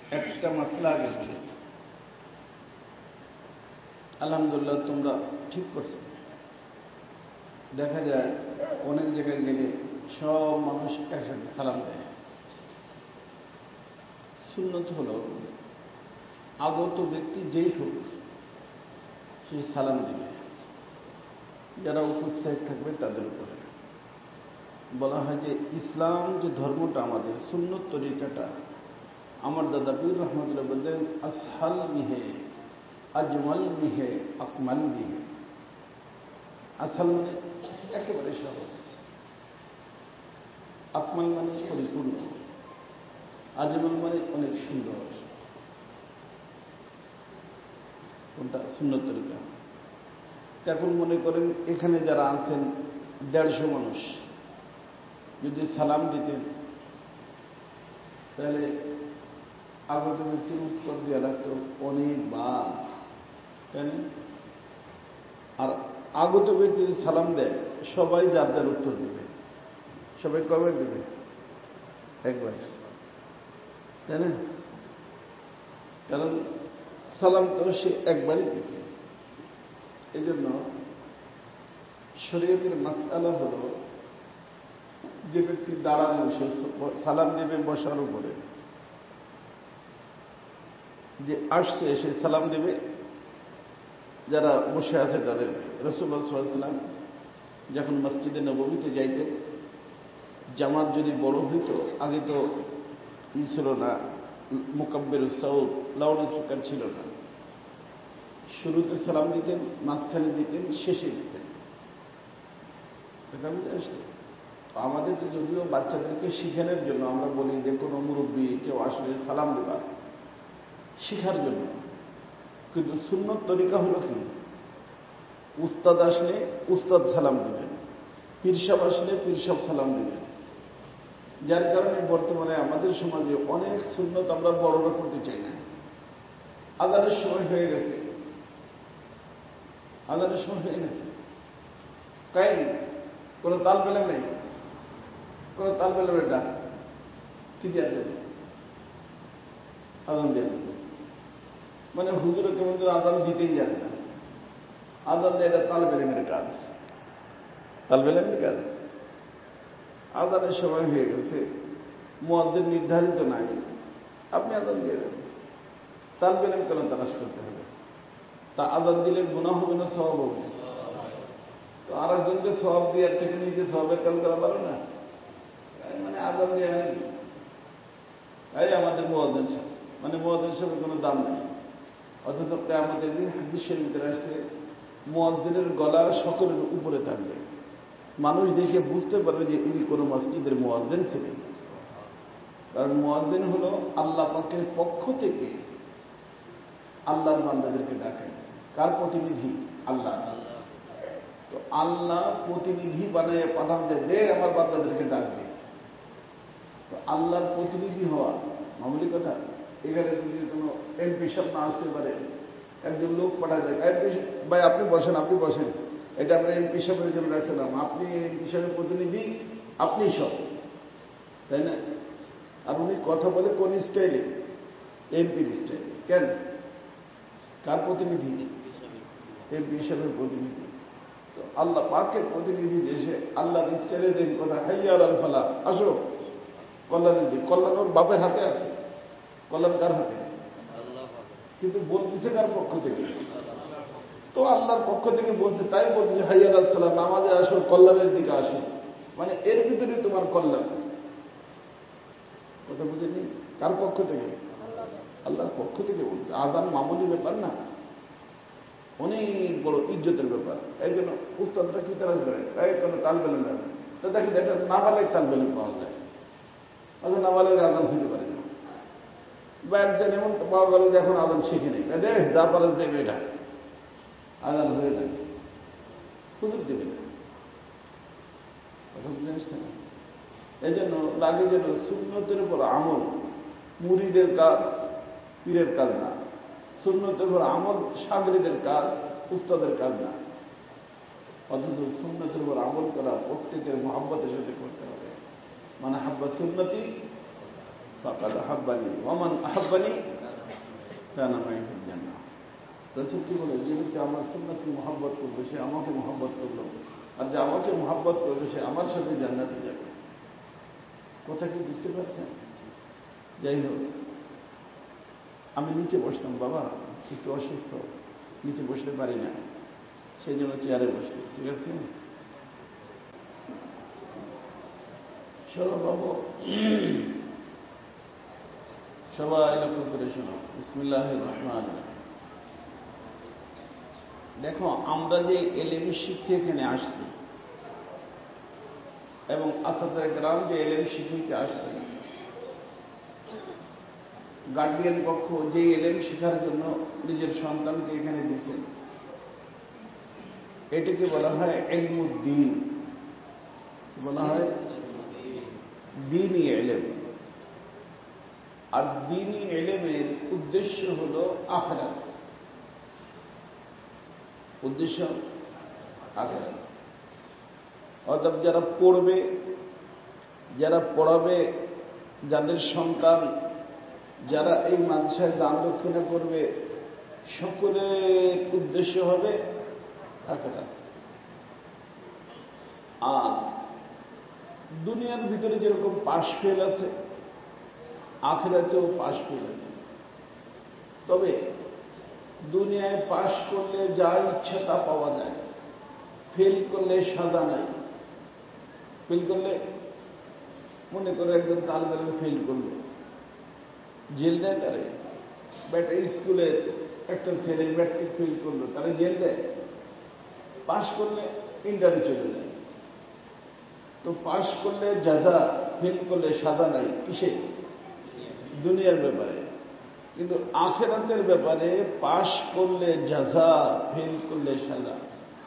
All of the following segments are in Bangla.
একটা মাসলা আগে বলি। আলহামদুলিল্লাহ তোমরা ঠিক করছো। দেখা যায় অনেক জায়গায় গেলে সব মানুষ একসাথে সালাম দেয়। সুন্নত হল আগত ব্যক্তি যেই হোক সে সালাম দিবে, যারা উপস্থিত থাকবে তাদের উপরে। বলা হয় যে ইসলাম যে ধর্মটা আমাদের সুন্নত তরিকাটা, আমার দাদা পীর রহমতুল্লাহ বলতেন আসহাল বিহে আজমাল বিহে আকমাল বিহে। আসহাল মানে একেবারে সহজ, আকমাল মানে পরিপূর্ণ, আজমাল মানে অনেক সুন্দর। কোনটা? সুন্নত তরিকা। এখন মনে করেন এখানে যারা আছেন 150 মানুষ, যদি সালাম দিতেন তাহলে আগত ব্যক্তির উত্তর দেওয়া লাগতো অনেকবার, তাই না? আর আগত ব্যক্তি যদি সালাম দেয় সবাই যার যার উত্তর দেবে। সবাই কবে দেবে? একবার, তাই না? কারণ সালাম তো সে একবারই দিয়েছে। এই জন্য শরীয়তের মাসআলা হল যে ব্যক্তি দাঁড়ানো সে সালাম দেবে বসার উপরে, যে আসছে সে সালাম দেবে, যারা বসে আছে তাদের। রাসূলুল্লাহ সাল্লাল্লাহু আলাইহি ওয়াসাল্লাম যখন মসজিদে নববীতে যাইতেন, জামাত যদি বড় হইত, আগে তো ছিল না মুকাব্বিরুস সাউত, লাউড স্পিকার ছিল না। শুরুতে সালাম দিতেন, মাঝখানে দিতেন, শেষে দিতেন। কথা বুঝে আসছে? আমাদের যদিও বাচ্চাদেরকে শিখানোর জন্য আমরা বলি যে কোনো মুরব্বী কেউ আসলে সালাম দেবার শিখার জন্য, কিন্তু সুন্নত তরিকা হলো কি, উস্তাদ আসলে উস্তাদ সালাম দিবেন, পীর সাহেব আসলে পীর সাহেব সালাম দিবেন। যার কারণে বর্তমানে আমাদের সমাজে অনেক সুন্নত আমরা বড়রা করতে চাই না। আজানের সময় হয়ে গেছে, আজানের সময় হয়ে গেছে, তাই কোনো তাল পেলে নেই, কোনো তাল পেলে ডাক কি দেওয়া যাবে? আজান দেওয়া যাবে মানে হুজুরে কেমন আজান দিতেই জানে না। আজান দেয় এটা তাল বেলেমের কাজ, তাল বেলেমের কাজ। আজানের সময় হয়ে গেছে, মুয়াজ্জিন নির্ধারিত নাই, আপনি আজান দিয়ে দেন। তাল বেলেম কেন তালাশ করতে হবে? তা আজান দিলে গুনাহ হবে না সওয়াব হবে? তো আর একজনকে সওয়াব দেওয়ার থেকে নিজে সওয়াবের কাজ করা পারো না? মানে আজান দেওয়া নাকি এই আমাদের মুয়াজ্জিন সাহেব, মানে মুয়াজ্জিন সাহেবের কোনো দাম নেই। অথচ কিয়ামতের দিন হাদিস শরীফে আসছে মুয়াজ্জিনের গলা সকলের উপরে থাকবে, মানুষ দেখে বুঝতে পারবে যে ইনি কোনো মসজিদের মুয়াজ্জিন ছিলেন। কারণ মুয়াজ্জিন হলো আল্লাহ পাকের পক্ষ থেকে আল্লাহর বান্দাদেরকে ডাকেন। কার প্রতিনিধি? আল্লাহ। তো আল্লাহ প্রতিনিধি বানিয়ে পাঠান যে আমার বান্দাদেরকে ডাকবে। তো আল্লাহর প্রতিনিধি হওয়া মামুলি কথা। এখানে যদি কোনো এমপি সাহেব না আসতে পারে, একজন লোক পাঠা যায়, এমপি ভাই আপনি বসেন, আপনি বসেন, এটা আমরা এমপি সাহেবের জন্য রাখছিলাম, আপনি এমপি সাহেবের প্রতিনিধি, আপনি সব, তাই না? আর উনি কথা বলে কোন স্টাইলে? এমপির স্টাইলে। কেন? কার প্রতিনিধি? এমপি সাহেবের প্রতিনিধি। তো আল্লাহ পাকের প্রতিনিধি দেশে আল্লাহর স্টাইলে দেন কথা, হাইয়া আল ফালা, আসো কল্যাণের দিক। কল্যাণ ওর বাপের হাতে আছে, কল্যাণ কার হাতে? কিন্তু বলতেছে কার পক্ষ থেকে? তো আল্লাহর পক্ষ থেকে বলছে, তাই বলতেছে হাইয়া আল সালাম, নামাজে আসো, কল্যাণের দিকে আসো, মানে এর ভিতরে তোমার কল্যাণ। কথা বুঝেনি? কার পক্ষ থেকে? আল্লাহর পক্ষ থেকে বলছে। আজান মামুলি ব্যাপার না, অনেক বড় ইজ্জতের ব্যাপার। এই জন্য উস্তাদরা কি তারা করে, এই কোনো তাল বেলেন না, তো দেখেন এটা নাবালেগ তাল বেলেন পাওয়া যায়, আচ্ছা নাবালেগ আজান হইতে পারে না। বা একজন এমন পাওয়া গেল যে এখন আজান শিখে নেই, দেখ যা পারেন দেবে, এটা আজান হয়ে যাবে, হুজুর দেবে না। কথা বুঝে আসছে না? এই জন্য লাগে যেন সুন্নতের উপর আমল মুরিদের কাজ, পীরের কাজ না। সুন্নতের উপর আমল সাগরীদের কাজ, উস্তাদের কাজ না। অথচ সুন্নতের উপর আমল করা প্রত্যেকের মহব্বতের সাথে করতে হবে। মানে হাব্বা সুন্নতি ফাকাদ আহাব্বানি ওমান আহাব্বানি কানা মাই ফিল জান্নাহ। রাসূল কি বলে, যে ব্যক্তি আমার সুন্নাতকে মহব্বত করবে সে আমাকে মহব্বত করলো, আর যে আমাকে মহব্বত করবে সে আমার সাথে জান্নাতে যাবে। কথা কি বুঝতে পারছেন? যাই হোক, আমি নিচে বসলাম, বাবা একটু অসুস্থ, নিচে বসতে পারি না, সেই জন্য চেয়ারে বসছি, ঠিক আছে? শোনো বাবু, সবাই লক্ষ্য করে শোনো। বিসমিল্লাহির রহমানির রহিম। দেখো, আমরা যে এলেম শিখতে এখানে আসছি এবং আসাদে গ্রাম যে এলেম শিখতে আসছে, গার্ডিয়ান পক্ষ যে এলেম শেখার জন্য নিজের সন্তানকে এখানে দিয়েছেন, এটাকে বলা হয় ইলমুদ্দিন। বলা হয় দ্বীনি ইলম। আর দ্বীনি ইলমের উদ্দেশ্য হল আখিরাত। উদ্দেশ্য আখিরাত। অর্থাৎ যারা পড়বে, যারা পড়াবে, যাদের সন্তান, যারা এই মাদ্রাসায় দান দক্ষিণা করবে, সকলের উদ্দেশ্য হবে আখিরাত। আর দুনিয়ার ভিতরে যেরকম পাশ ফেল আছে, আখিরাতেও পাশ ফেল আছে। তবে দুনিয়ায় পাশ করলে যা ইচ্ছা তা পাওয়া যায়, ফেল করলে সাজা নাই। ফেল করলে, মনে করে একজন তালেব ইলম ফেল করলো, জেল দেয় তারে? বেটা স্কুলে একটা ছেলে ম্যাট্রিক ফেল করলো, তারা জেল দেয়? পাশ করলে ইন্টারে চলে যায়। তো পাশ করলে জাযা, ফেল করলে সাজা নাই। কিসে? দুনিয়ার ব্যাপারে। কিন্তু আখিরাতের ব্যাপারে পাশ করলে জাযা, ফেল করলে সাজা।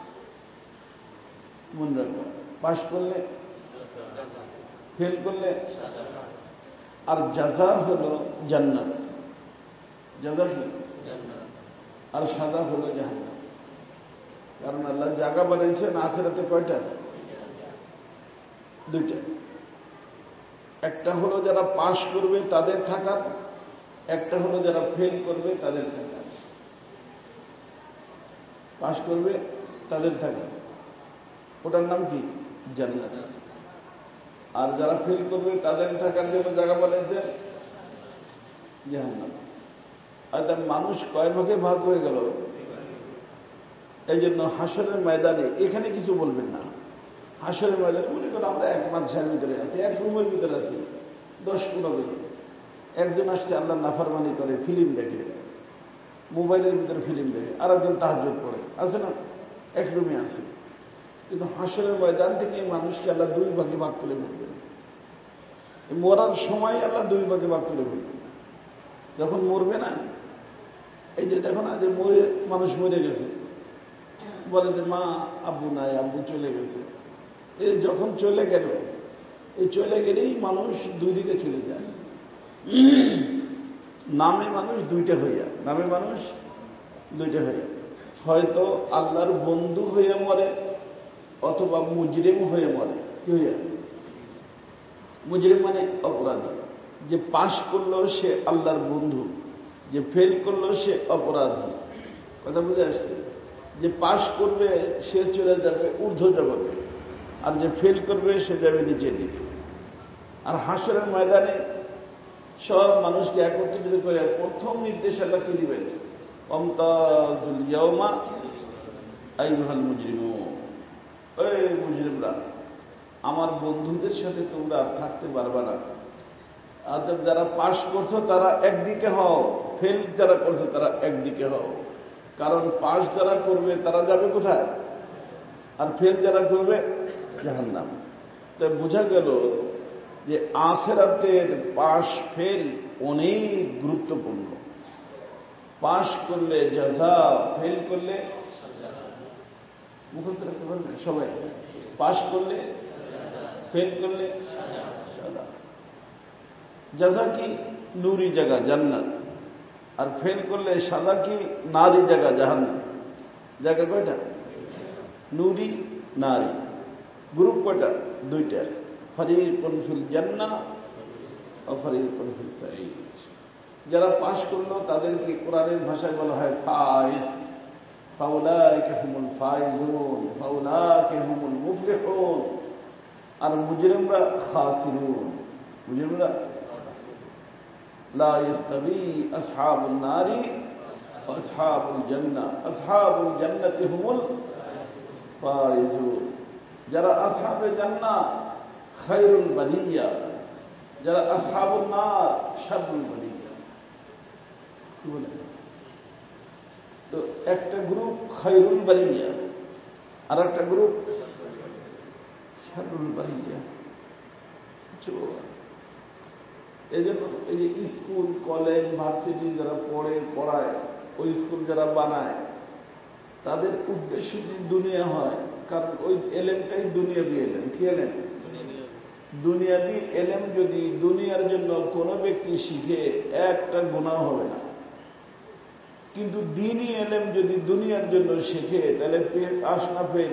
মনে রাখবা, পাশ করলে, ফেল করলে, আর জাযা হলো জান্নাত। জাযা কি? আর সাজা হলো জাহান্নাম। কারণ আল্লাহ জায়গা বানাইছেন আখিরাতে কয়টা? দুইটা। একটা হলো যারা পাশ করবে তাদের থাকার, একটা হলো যারা ফেল করবে তাদের থাকার। পাশ করবে তাদের থাকার, ওটার নাম কি? জান্নাত। আর যারা ফেল করবে তাদের থাকার জন্য জায়গা বানাইছেন জাহান্নাম। আর তার মানুষ কয় ভাগে ভাগ হয়ে গেল। এই জন্য হাসরের ময়দানে এখানে কিছু বলবেন না। হাসরের ময়দানে মনে করো আমরা এক মাদ্রাসার ভিতরে আছি, এক রুমের ভিতরে আছি, 10-15 জন। একজন আসছে আল্লাহ নাফরমানি করে, ফিল্ম দেখে, মোবাইলের ভিতরে ফিল্ম দেখে, আর একজন তাহাজ্জুদ পড়ে, আছে না? এক রুমে আছে। কিন্তু হাসরের ময়দান থেকে মানুষকে আল্লাহ 2 ভাগে ভাগ করে ফেলবেন। মরার সময় আল্লাহ 2 ভাগে ভাগ করে ফেলবেন। যখন মরবে না, এই যে দেখো না, যে মরে মানুষ মরে গেছে, বলে যে মা আব্বু নাই, আব্বু চলে গেছে। এই যখন চলে গেল, এই চলে গেলেই মানুষ 2 দিকে চলে যায়। নামে মানুষ 2টা হইয়া, নামে মানুষ 2টা হইয়া, হয়তো আল্লাহর বন্ধু হয়ে মরে অথবা মুজরিম হয়ে মরে। কি হইয়া? মুজরিম মানে অপরাধী। যে পাশ করলো সে আল্লাহর বন্ধু, যে ফেল করলো সে অপরাধী। কথা বুঝে আসছে? যে পাশ করবে সে চলে যাবে ঊর্ধ্ব জগতে, আর যে ফেল করবে সে যাবে নিচের দিকে। আর হাসরের ময়দানে সব মানুষকে একত্রিত করে প্রথম নির্দেশ আল্লাহ কি দিবেন? ওয়ামতাজুল ইয়াওমা আইয়ুহাল মুজরিমুন। এই মুজরিমরা, আমার বন্ধুদের সাথে তোমরা আর থাকতে পারবে না। অর্থাৎ যারা পাশ করছো তারা একদিকে হও, ফেল যারা করছো তারা একদিকে হও। কারণ পাশ যারা করবে তারা যাবে কোথায়? আর ফেল যারা করবে জাহান্নাম। তো বোঝা গেল যে আখিরাতের পাশ ফেল অনেক গুরুত্বপূর্ণ। পাশ করলে জাযা, ফেল করলে মুখস্থ রাখতে পারবেন সবাই। পাশ করলে, ফেল করলে সাজা। জাযা কি? নূরি জায়গা জান্নাত। আর ফেল করলে সাজা কি? নারী জায়গা জাহান্নাম। জায়গা কয়টা? নূরি, নারী। গ্রুপ কয়টা? 2টা। ফারিকুন ফিল জান্নাহ ফারিকুন ফিস সাঈদ। যারা পাশ করলো তাদেরকে কোরআনের ভাষায় বলা হয় ফাইজ। ফাউলাইকা হুমুল ফাইজুন ফাউলাইকা হুমুল মুফলিহুন। আর মুজরিমরা খাসিরুন, মুজরিমরা লা ইস্তাবি আসহাবুন নারি ওয়া আসহাবুল জান্নাহ আসহাবুল জান্নাতি হুমুল ফাইজুন। যারা আসহাবে জান্নাহ খায়রুল বারিয়া, যারা আসহাবুন নার শাররুল বারিয়া। কি বলে? তো একটা গ্রুপ খায়রুল বারিয়া আর একটা গ্রুপ শাররুল বারিয়া। এই জন্য এই যে স্কুল কলেজ ভার্সিটি যারা পড়ায়, ওই স্কুল যারা বানায়, তাদের উদ্দেশ্য যদি দুনিয়া হয়, কারণ ওই এলেমটাই দুনিয়াবি এলেম। কি এলেম? দুনিয়াবি এলেম যদি দুনিয়ার জন্য কোনো ব্যক্তি শিখে একটা গুনাহ হবে না, কিন্তু দ্বীনি এলেম যদি দুনিয়ার জন্য শেখে তাহলে পাস না ফেল।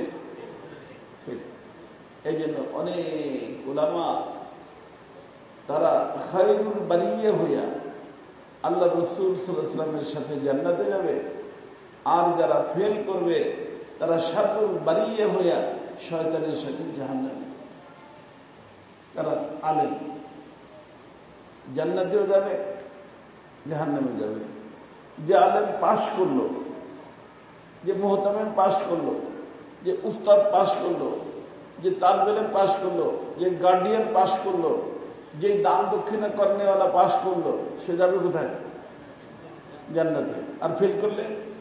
এই জন্য অনেক উলামা তারা খায়রুল বারিয়া হইয়া আল্লাহ রাসূল সাল্লাল্লাহু আলাইহি ওয়াসাল্লামের সাথে জান্নাতে যাবে, আর যারা ফেল করবে তারা শাররুল বারিয়া হইয়া শয়তানের সাথে জাহান্নামে। কারণ আলেম জান্নাতেও যাবে জাহান্নামে যাবে। যে আলেম পাশ করলো, যে মুহতামিম পাশ করলো, যে উস্তাদ পাশ করলো, যে তালিব ইলম পাশ করলো, যে গার্ডিয়ান পাশ করলো, যে দান দক্ষিণা কর্নেওয়ালা পাশ করলো, সে যাবে কোথায়? জান্নাতে। আর ফেল করলে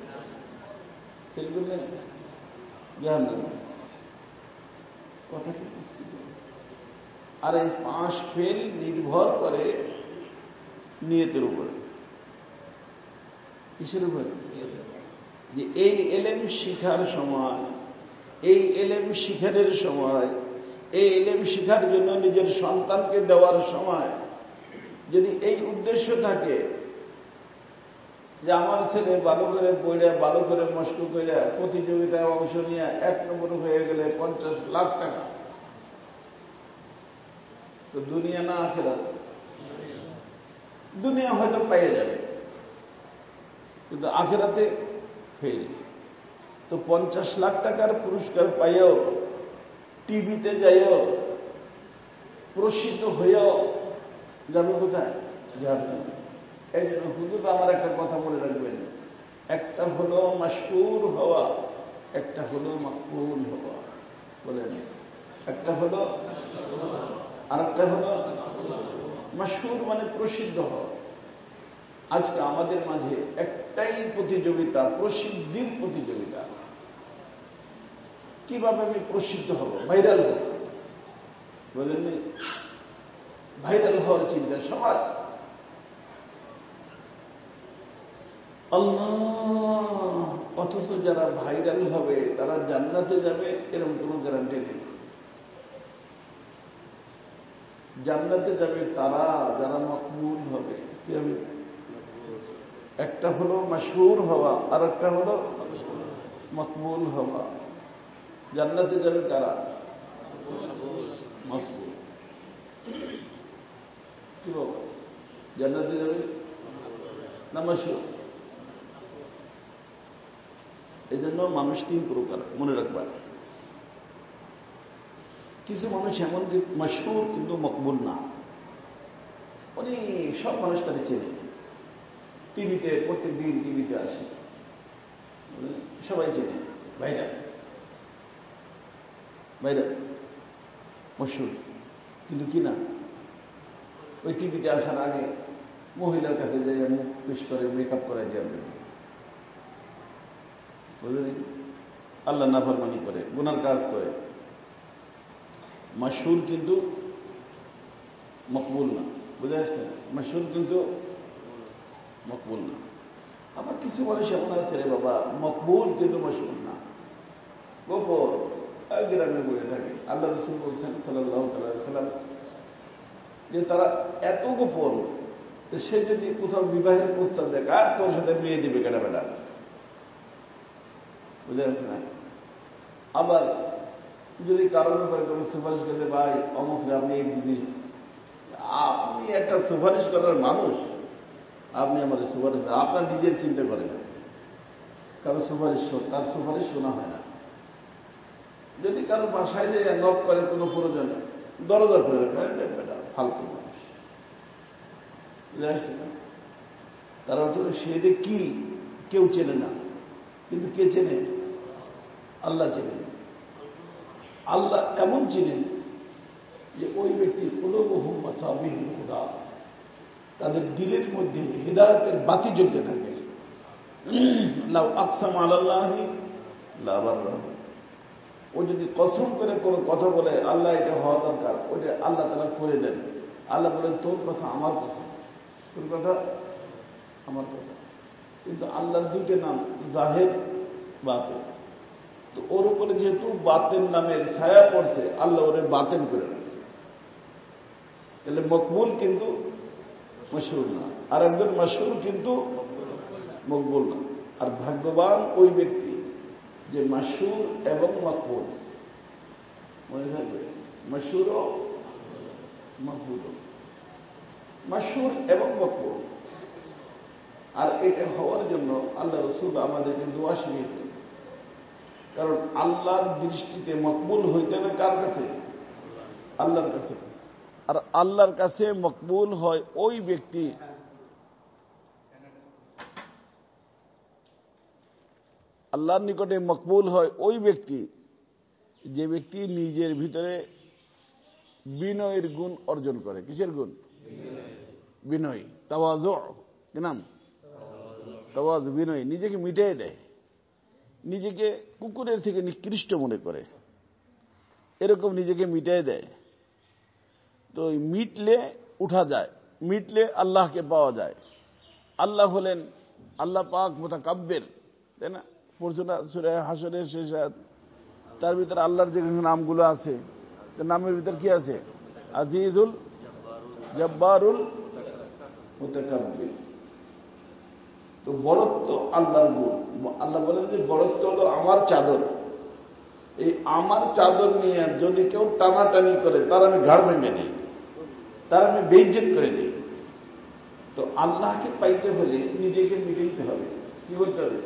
জাহান্নামে। কথা কি বুঝতেছে? আর এই পাশ ফেল নির্ভর করে নিয়তের উপরে। কিসের উপরে? যে এই এলেম শিখার সময়, এই এলেম শিখারের সময়, এই এলেম শিখার জন্য নিজের সন্তানকে দেওয়ার সময় যদি এই উদ্দেশ্য থাকে যে আমার ছেলে ভালো করে পড়ে ভালো করে মস্ক করে প্রতিযোগিতায় অংশ নিয়ে 1 নম্বর হয়ে গেলে 50 লাখ টাকা, তো দুনিয়া না আখিরাত? দুনিয়া হয়তো পেয়ে যাবে, কিন্তু আখিরাতে ফেল। তো 50 লাখ টাকার পুরস্কার পাইও, টিভিতে যাইও, প্রসিদ্ধ হইও, যাবে কোথায়? জাহান্নামে। এই জন্য হুজুর আমার একটা কথা মনে রাখবেন, একটা হলো মাশহুর হওয়া, একটা হলো মাকবুল হওয়া। বলেন, একটা হলো আর একটা হলো মাশহুর, মানে প্রসিদ্ধ হওয়া। আজকে আমাদের মাঝে একটাই প্রতিযোগিতা, প্রসিদ্ধির প্রতিযোগিতা। কিভাবে আমি প্রসিদ্ধ হব, ভাইরাল হব? বলেননি, ভাইরাল হওয়ার চিন্তা সবার। আল্লাহ, অথচ যারা ভাইরাল হবে তারা জান্নাতে যাবে এরকম কোনো গ্যারান্টি নেই। জান্নাতে যাবে তারা যারা মকবুল হবে। কি হবে? একটা হলো মাশহুর হওয়া আর একটা হলো মকবুল হওয়া। জান্নাতে যাবে কারা? মকবুল। কি বাবা, জান্নাতে যাবে না মাশহুর? এই জন্য মানুষ 3 প্রকার মনে রাখবার। কিছু মানুষ এমন যে মাশহুর কিন্তু মকবুল না, অনেক সব মানুষ তারা চেনে, টিভিতে প্রত্যেক দিন টিভিতে আসে, সবাই চেনে, ভাইরাল ভাইরাল মশহুর, কিন্তু কি না ওই টিভিতে আসার আগে মহিলার কাছে যাই মুখ পেশ করে মেকআপ করাই দেওয়ার জন্য, বুঝলেন? আল্লাহ নাফরমানি করে, গুনার কাজ করে। মাশহুর কিন্তু মকবুল না, বুঝে আসছেন? মাশহুর কিন্তু মকবুল না। আবার কিছু মানুষ এমন আছে রে বাবা, মকবুল কিন্তু মাশহুর না, গোপন গ্রামে বসে থাকে। আল্লাহ রাসূল বলছেন সাল্লাল্লাহু আলাইহি ওয়াসাল্লাম যে তারা এত গোপন, সে যদি কোথাও বিবাহের প্রস্তাব দেয়, আর তোর সাথে বিয়ে দিবে কেনা বেটা, বুঝে আসছে না? আবার যদি কারো ব্যাপারে কোনো সুপারিশ করতে, ভাই অমুক আপনি এই জিনিস আপনি একটা সুপারিশ করার মানুষ, আপনি আমাদের সুপারিশ আপনার নিজের চিন্তা করেন, কারো সুপারিশ তার সুপারিশ শোনা হয় না। যদি কারো বাসায় যে নক করে কোনো প্রয়োজন, দরজা করে বেটা ফালতু মানুষ, বুঝে আসছে না? তারা হচ্ছে সে যে কি কেউ চেনে না, কিন্তু কে চেনে? আল্লাহ চেনেন। আল্লাহ এমন চিনেন যে ওই ব্যক্তি কুলুবুহুম মাসাবিহুল হুদা, তাদের দিলের মধ্যে হিদায়াতের বাতি জ্বলতে থাকে। লাউ আকসাম আলাল্লাহি লাবাররাহু, ও যদি কসম করে কোনো কথা বলে আল্লাহ এটা হওয়া দরকার, ওইটা আল্লাহ তাআলা করে দেন। আল্লাহ বলেন তোর কথা আমার কথা, তোর কথা আমার কথা। কিন্তু আল্লাহর দুইটা নাম, জাহের বাতেন। তো ওর উপরে যেহেতু বাতেন নামের ছায়া পড়ছে, আল্লাহ ওরে বাতেন করে রাখছে। তাহলে মকবুল কিন্তু মশহুর না, আর একজন মশহুর কিন্তু মকবুল না। আর ভাগ্যবান ওই ব্যক্তি যে মশহুর এবং মকবুল, মনে থাকবে, মশহুর ও মকবুল, মশহুর এবং মকবুল। আর এটা হওয়ার জন্য আল্লাহ রসুল আমাদেরকে দোয়া শিখিয়েছেন। কারণ আল্লাহর দৃষ্টিতে মকবুল হইতে হবে কার কাছে? আল্লাহর কাছে। আর আল্লাহর কাছে মকবুল হয় ওই ব্যক্তি আল্লাহর নিকটে মকবুল হয় ওই ব্যক্তি যে ব্যক্তি নিজের ভিতরে বিনয়ের গুণ অর্জন করে। কিসের গুণ? বিনয়, তাওয়াজু। কি নাম? তাওয়াজু, বিনয়। নিজেকে মিটিয়ে দেয়, নিজেকে কুকুরের থেকে নিকৃষ্ট মনে করে, এরকম নিজেকে মিটিয়ে দেয়। তো মিটলে উঠা যায়, মিটলে আল্লাহকে পাওয়া যায়। আল্লাহ হলেন আল্লাহ পাক মুতাকাব্বির, তাই না? পড়ছনা সূরা হাসরের শেষ আয়াত, তার ভিতরে আল্লাহর যে নামগুলো আছে, তার নামের ভিতর কি আছে? আজিজুল, জব্বারুল, মুতাকাব্বির। তো বড়ত্ব আল্লাহর গুণ। আল্লাহ বলেন যে বড়ত্ব হলো আমার চাদর। এই আমার চাদর নিয়ে যদি কেউ টানাটানি করে, তার আমি ঘাড় ভেঙে দিই, তার আমি বেইজ্জত করে দিই। তো আল্লাহকে পাইতে হলে নিজেকে মিটাইতে হবে। কি বলতে হবে?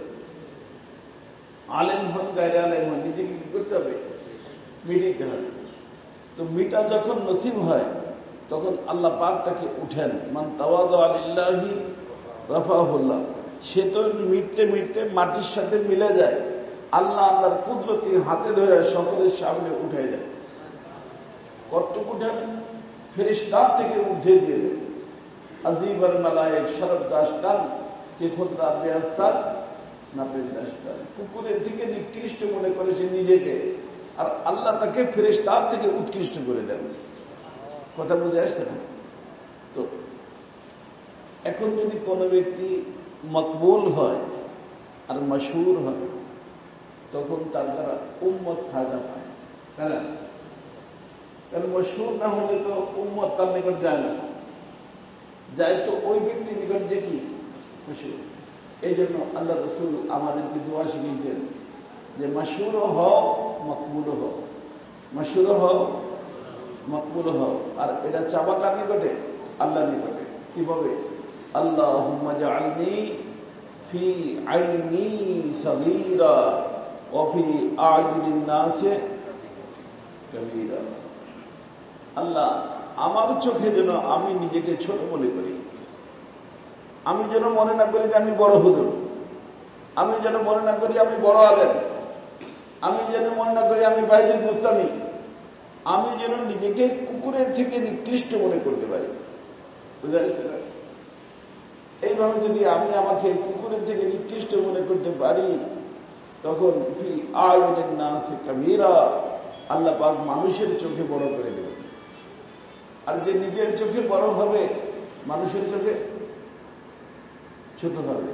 আলেম হন গায়রে আলেম হন, নিজেকে কি করতে হবে? মিটাইতে হবে। তো মিটা যখন নসিব হয়, তখন আল্লাহ পাক তাকে উঠেন। মান তাওয়াযা লিল্লাহি রাফাহুল্লাহ। সে তো মিটতে মিটতে মাটির সাথে মিলে যায়, আল্লাহ আল্লাহর কুদরতি হাতে ধরে সকলের সামনে উঠে দেয়। কতটুকু উঠেন? ফেরেশতার থেকে উঠে দিয়ে দেয়। আজিবার মালায়েক শরৎ দাস্তান কে খুদরা বেআসার না বেদাস্তান। কুকুরের থেকে নিকৃষ্ট মনে করে সে নিজেকে, আর আল্লাহ তাকে ফেরেশতার থেকে উৎকৃষ্ট করে দেন। কথা বুঝে আসছে না? তো এখন যদি কোনো ব্যক্তি মকবুল হয় আর মশহুর হয়, তখন তার দ্বারা উম্মত ফায়দা পায়। তাই না? কারণ মশহুর না হলে তো উম্মত তার নিকট যায় না, যায় তো ওই ব্যক্তির নিকট যে কি মশহুর। এই জন্য আল্লাহ রসুল আমাদেরকে দোয়া শিখিয়েছেন যে মশহুরও হও, মকবুলও হও, মশহুরও হও, মকবুলও হও। আর এটা চাবা কার নিকটে? আল্লাহর নিকটে। কিভাবে? আল্লাহুম্মা জাআলনি ফি আইনি সগীরা ওয়া ফি আ'ইনিন নাসি কাবীরা। আল্লাহ আমার চোখে যেন আমি নিজেকে ছোট মনে করি, আমি যেন মনে না করি যে আমি বড় হুজুর, আমি যেন মনে না করি আমি বড় আলেম, আমি যেন মনে না করি আমি বাইজিদ বুস্তামি, আমি যেন নিজেকে কুকুরের থেকে নিকৃষ্ট মনে করতে পারি। বুঝা যাচ্ছে না? এইভাবে যদি আমি আমাকে কুকুরের থেকে নিকৃষ্ট মনে করতে পারি, তখন ফি আ'ইনিন নাসি কাবীরা, আল্লাহ পাক মানুষের চোখে বড় করে দেবেন। আর যে নিজের চোখে বড় হবে, মানুষের চোখে ছোট হবে।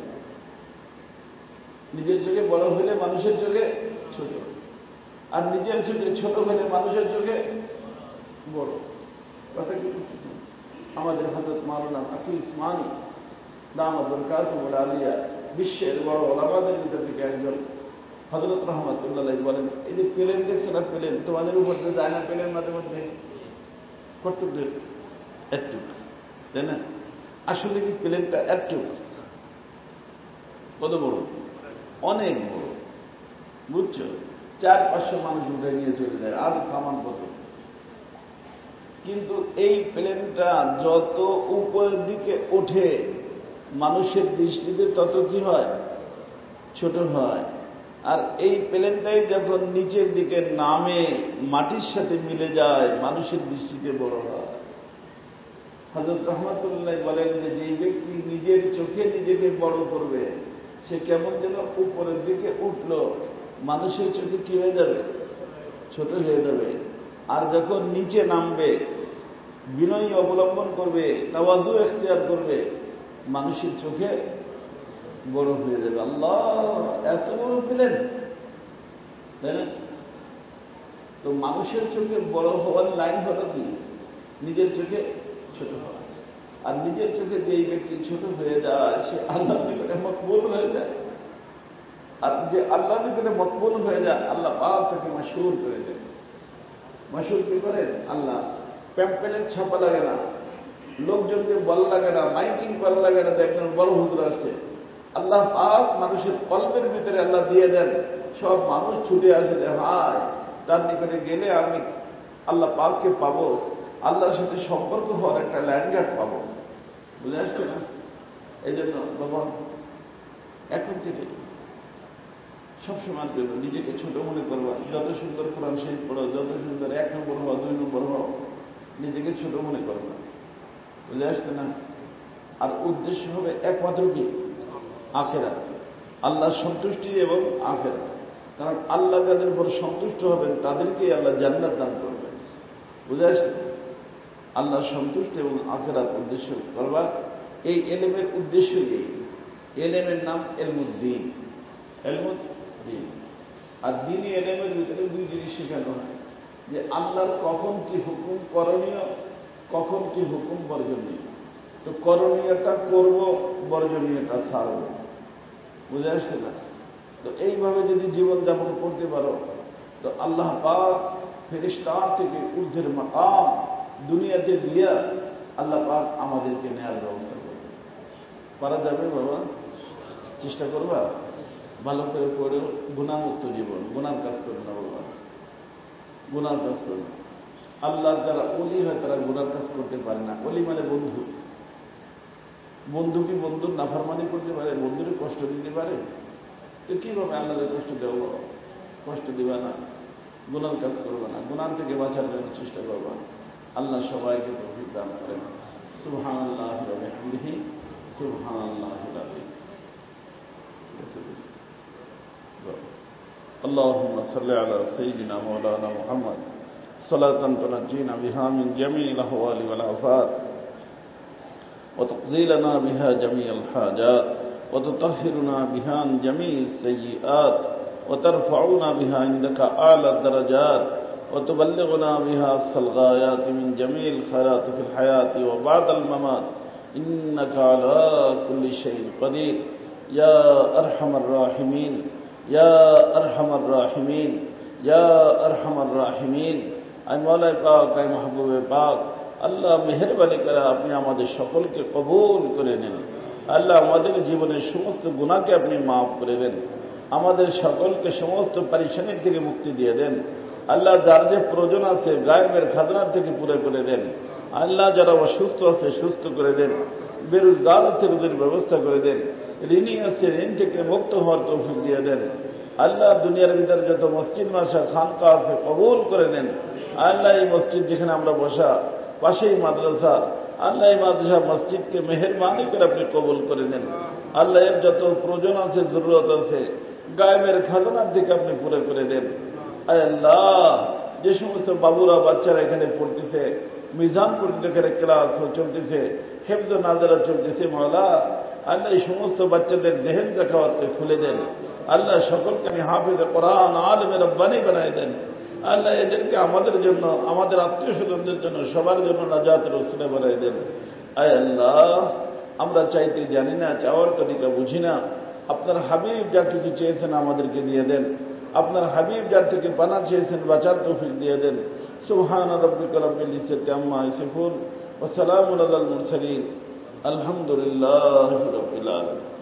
নিজের চোখে বড় হলে মানুষের চোখে ছোট, আর নিজের চোখে ছোট হলে মানুষের চোখে বড়। কথা কি বুঝতে? আমাদের হযরত মাওলানা তাকি উসমানী দামাত বরকাতুহু আলিয়া বিশ্বের বড় ওলামাদের ভিতর থেকে একজন, হযরত রহমাতুল্লাহ বলেন, এই যে প্লেন দেখছো না, প্লেন তোমাদের উপর দিয়ে যায় না, প্লেন মাঝে মধ্যে কর্তব্য একটুক, তাই না? আসলে কি প্লেনটা একটুক? কত বড়? অনেক বড়, বুঝছো? 400-500 মানুষ উঠে নিয়ে চলে যায়, আর সামান কত। কিন্তু এই প্লেনটা যত উপরের দিকে ওঠে মানুষের দৃষ্টিতে তত কি হয়? ছোট হয়। আর এই প্লেনটাই যখন নিচের দিকে নামে মাটির সাথে মিলে যায় মানুষের দৃষ্টিতে বড় হয়। হযরত রহমাতুল্লাহ বলেন যে যেই ব্যক্তি নিজের চোখে নিজেকে বড় করবে সে কেমন যেন উপরের দিকে উঠল, মানুষের চোখে কি হয়ে যাবে? ছোট হয়ে যাবে। আর যখন নিচে নামবে, বিনয় অবলম্বন করবে, তাওয়াজু এখতিয়ার করবে, মানুষের চোখে বড় হয়ে যাবে। আল্লাহ, এত বড় পেলেন, তাই না? তো মানুষের চোখে বড় হওয়ার লাইন হলো কি? নিজের চোখে ছোট হওয়া। আর নিজের চোখে যেই ব্যক্তি ছোট হয়ে যায় সে আল্লাহর নিকটে মকবুল হয়ে যায়। আর যে আল্লাহর নিকটে মকবুল হয়ে যায় আল্লাহ পাক তাকে মাশহুর করে দেন। মাশহুর কি করেন? আল্লাহ প্যাম্পলেট ছাপা লাগে না, লোকজনকে বলা লাগে না, মাইকিং করা লাগে না, একজন বড় হুজুর আসছে। আল্লাহ পাক মানুষের কল্পের ভিতরে আল্লাহ দিয়ে দেন, সব মানুষ ছুটে আসে যে হায় তার নিকটে গেলে আমি আল্লাহ পাককে পাবো, আল্লাহর সাথে সম্পর্ক হওয়ার একটা ল্যান্ডগার্ড পাবো। বুঝে আসছে না? এই জন্য বাবা এখন থেকে সবসময়ের জন্য নিজেকে ছোট মনে করবা। যত সুন্দর কোরআন শরীফ পড়ো, যত সুন্দর 1 নম্বর হও, 2 নম্বর হও, নিজেকে ছোট মনে করবা। বুঝে আসছে না? আর উদ্দেশ্য হবে একমাত্র কি? আখিরাত, আল্লাহর সন্তুষ্টি এবং আখিরাত। কারণ আল্লাহ যাদের উপর সন্তুষ্ট হবেন তাদেরকেই আল্লাহ জান্নাত দান করবেন। বুঝে আসছে? আল্লাহর সন্তুষ্ট এবং আখিরাত উদ্দেশ্য করবা। এই এলেমের উদ্দেশ্যই এই। এলেমের নাম এলমুদ্দিন, এলমুদ্দিন। আর দ্বীনি এলেমের ভিতরে 2 জিনিস শেখানো হয়, যে আল্লাহর কখন কি হুকুম করণীয়, কখন কি হুকুম বর্জনীয়। তো করণীয়টা করব, বর্জনীয়টা ছাড়ব। বুঝে আসছে না? তো এইভাবে যদি জীবনযাপন করতে পারো তো আল্লাহ পাক ফেরেশতার থেকে ঊর্ধ্বের মাকাম দুনিয়াতে দিয়া আল্লাহ পাক আমাদেরকে নেয়ার ব্যবস্থা করবে। পারা যাবে বাবা? চেষ্টা করবা? ভালো করে পড়ে গুনাহমুক্ত জীবন, গুনার কাজ করবে না বাবা, গুনার কাজ করবে। আল্লাহ যারা ওলি হয় তারা গুনার কাজ করতে পারে না। ওলি মানে বন্ধু। বন্ধু কি বন্ধুর নাফরমানি করতে পারে? বন্ধুরে কষ্ট দিতে পারে? তো কিভাবে আল্লাহকে কষ্ট দেব? কষ্ট দিবা না, গুনার কাজ করবে না, গুনার থেকে বাঁচার জন্য চেষ্টা করবা। আল্লাহ সবাইকে তৌফিক দান করেন। সুবহানাল্লাহি ওয়া বিহামদিহি, সুবহানাল্লাহিল আযীম। ঠিক আছে? اللهم صل على سيدنا مولانا محمد صلاة تنجينا بها من جميع الأهوال والآفات وتقضي لنا بها جميع الحاجات وتطهرنا بها عن جميع السيئات وترفعنا بها عندك أعلى الدرجات وتبلغنا بها أقصى الغايات من جميع الخيرات في الحياة وبعد الممات إنك على كل شيء قدير يا أرحم الراحمين يا أرحم الراحمين يا أرحم الراحمين। আই মওলাই পাক, আই মাহবুবে পাক, আল্লাহ মেহেরবানি করে আপনি আমাদের সকলকে কবুল করে নেন। আল্লাহ আমাদের জীবনের সমস্ত গুনাহকে আপনি মাফ করে দেন। আমাদের সকলকে সমস্ত পরেশানির থেকে মুক্তি দিয়ে দেন। আল্লাহ যার যে প্রয়োজন আছে গায়েবের খাজনার থেকে পুরো করে দেন। আল্লাহ যারা অসুস্থ আছে সুস্থ করে দেন। বেরোজগার আছে রোজের ব্যবস্থা করে দেন। ঋণী আছে ঋণ থেকে মুক্ত হওয়ার তৌফিক দিয়ে দেন। আল্লাহ দুনিয়ার ভিতরে যত মসজিদ মাসা খানকা আছে কবুল করে নেন। আল্লাহ এই মসজিদ যেখানে আমরা বসা, পাশেই মাদ্রাসা, আল্লাহ এই মাদ্রাসা মসজিদকে মেহেরবানি করে আপনি কবুল করে নেন। আল্লাহ এর যত প্রয়োজন আছে, জরুরত আছে, গায়েবের খাজনার থেকে আপনি পুরো করে দেন। আল্লাহ যে সমস্ত বাবুরা বাচ্চারা এখানে পড়তেছে, মিজানপুর যেখানে ক্লাস চলতেছে, হেফজ নাজারা চলতেছে, মাওলা আল্লাহ এই সমস্ত বাচ্চাদের জেহেন জাকাওয়াতকে খুলে দেন। আল্লাহ সকলকে আমি হাফেজ কোরআন আলেমে রব্বানি বানাই দেন। আল্লাহ এদেরকে আমাদের জন্য, আমাদের আত্মীয় স্বজনদের জন্য, সবার জন্য নাজাতের ওসিলা বানাই দেন। আয় আল্লাহ, আমরা চাইতে জানি না, চাওয়ার তরিকা বুঝি না। আপনার হাবিব যা কিছু চেয়েছেন আমাদেরকে দিয়ে দেন। আপনার হাবিব যার থেকে পানা চেয়েছেন বাঁচার তৌফিক দিয়ে দেন। সুবহান রাব্বিকা রাব্বিল ইজ্জাতি আম্মা ইয়াসিফুন ওয়া সালামুন আলাল মুরসালিন আলহামদুলিল্লাহি রাব্বিল আলামিন।